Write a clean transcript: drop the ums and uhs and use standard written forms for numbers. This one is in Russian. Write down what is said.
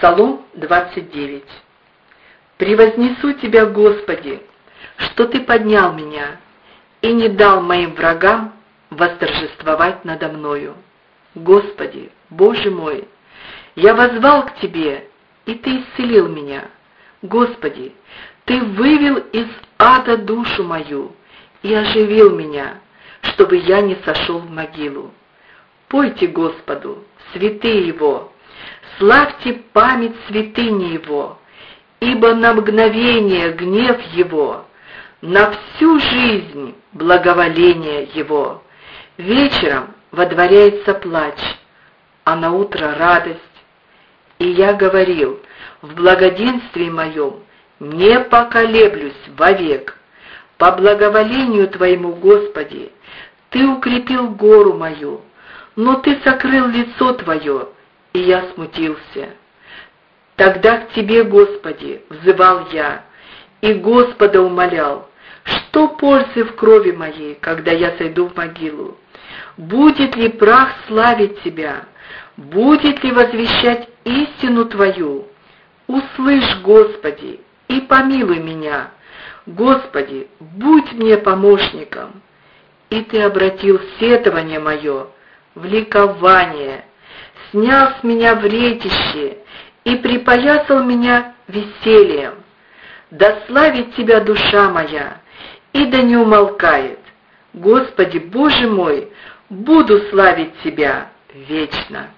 Псалом 29. «Превознесу Тебя, Господи, что Ты поднял меня и не дал моим врагам восторжествовать надо мною. Господи, Боже мой, я воззвал к Тебе, и Ты исцелил меня. Господи, Ты вывел из ада душу мою и оживил меня, чтобы я не сошел в могилу. Пойте Господу, святые Его, славьте память святыни Его, ибо на мгновение гнев Его, на всю жизнь благоволение Его. Вечером водворяется плач, а на утро радость. И я говорил, в благоденствии моем не поколеблюсь вовек. По благоволению Твоему, Господи, Ты укрепил гору мою, но Ты сокрыл лицо Твое, и я смутился. Тогда к Тебе, Господи, взывал я, и Господа умолял, что пользы в крови моей, когда я сойду в могилу? Будет ли прах славить Тебя? Будет ли возвещать истину Твою? Услышь, Господи, и помилуй меня. Господи, будь мне помощником. И Ты обратил сетование мое в ликование, снял с меня вретище и припоясал меня весельем. Да славит Тебя душа моя, и да не умолкает. Господи, Боже мой, буду славить Тебя вечно.